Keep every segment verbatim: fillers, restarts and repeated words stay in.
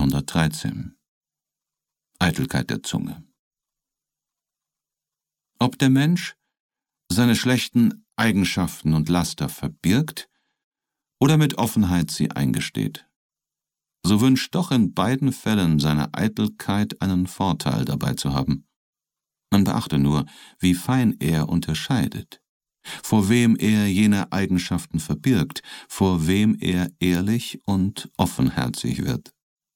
dreihundertdreizehn. Eitelkeit der Zunge. Ob der Mensch seine schlechten Eigenschaften und Laster verbirgt oder mit Offenheit sie eingesteht, so wünscht doch in beiden Fällen seine Eitelkeit einen Vorteil dabei zu haben. Man beachte nur, wie fein er unterscheidet, vor wem er jene Eigenschaften verbirgt, vor wem er ehrlich und offenherzig wird.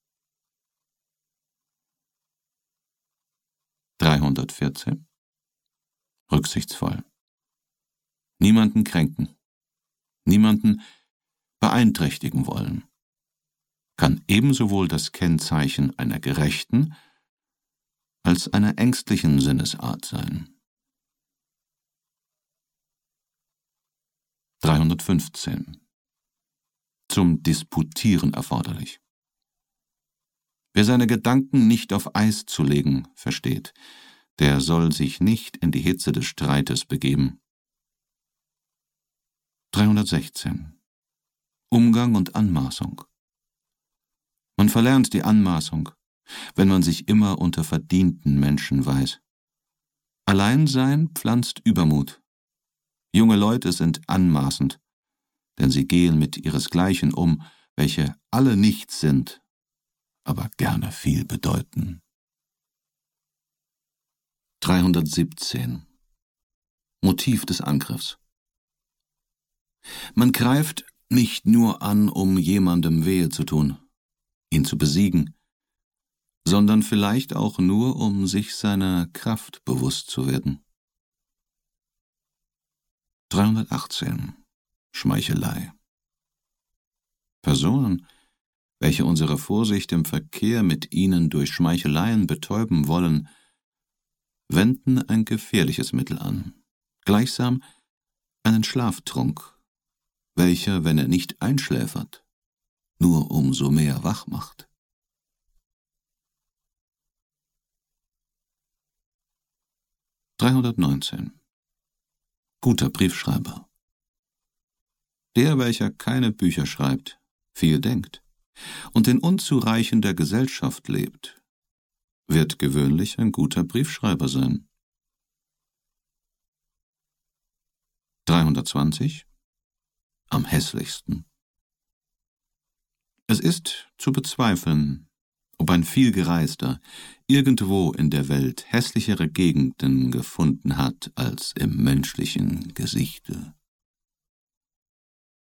dreihundertvierzehn. Rücksichtsvoll. Niemanden kränken, niemanden beeinträchtigen wollen, kann ebenso wohl das Kennzeichen einer gerechten als einer ängstlichen Sinnesart sein. dreihundertfünfzehn. Zum Disputieren erforderlich. Wer seine Gedanken nicht auf Eis zu legen versteht, der soll sich nicht in die Hitze des Streites begeben. dreihundertsechzehn. Umgang und Anmaßung. Man verlernt die Anmaßung, wenn man sich immer unter verdienten Menschen weiß. Alleinsein pflanzt Übermut. Junge Leute sind anmaßend, denn sie gehen mit ihresgleichen um, welche alle nichts sind, aber gerne viel bedeuten. dreihundertsiebzehn. Motiv des Angriffs. Man greift nicht nur an, um jemandem Wehe zu tun, ihn zu besiegen, sondern vielleicht auch nur, um sich seiner Kraft bewusst zu werden. dreihundertachtzehn. Schmeichelei. Personen, welche unsere Vorsicht im Verkehr mit ihnen durch Schmeicheleien betäuben wollen, wenden ein gefährliches Mittel an, gleichsam einen Schlaftrunk, welcher, wenn er nicht einschläfert, nur umso mehr wach macht. dreihundertneunzehn. Guter Briefschreiber. Der, welcher keine Bücher schreibt, viel denkt und in unzureichender Gesellschaft lebt, wird gewöhnlich ein guter Briefschreiber sein. dreihundertzwanzig. Am hässlichsten. Es ist zu bezweifeln, ob ein vielgereister irgendwo in der Welt hässlichere Gegenden gefunden hat als im menschlichen Gesichte.